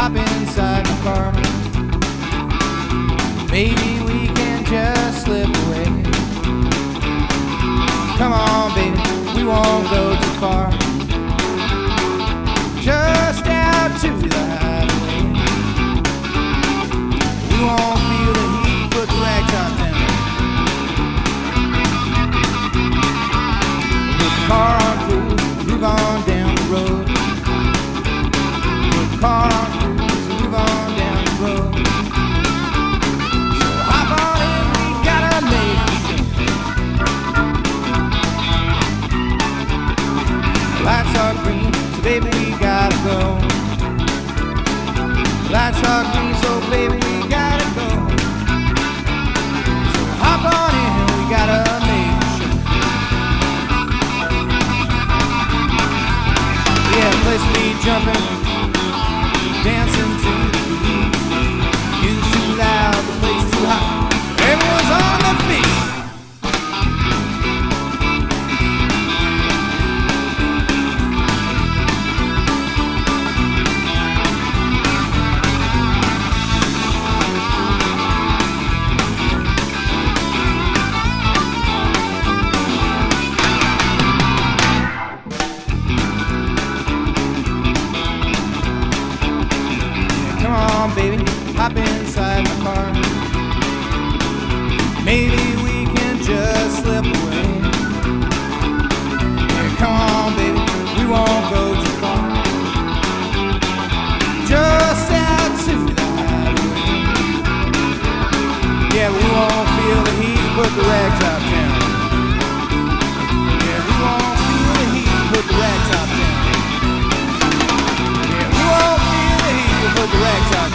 hop inside the car. Maybe we can just slip away. Come on, baby, we won't go too far. Just out to the highway. We won't feel the heat, put the ragtop down. Put the car on cruise, move on down the road. Put the car on cruise, move on down the road. So hop on in, we gotta make it show. The lights are green, so baby we gotta go. The lights are green, so baby we gotta go. So hop on in, we gotta make it show. Yeah, the place be jumping, dancing to the beat. Music's too loud, the place too hot, everyone's on their feet. Come on, baby, hop inside my car. Maybe we can just slip away. Yeah, come on, baby, we won't go too far. Just out to the highway. Yeah, we won't feel the heat, put the ragtop down. Yeah, we won't feel the heat, put the ragtop down. Yeah, we won't feel the heat, put the ragtop down.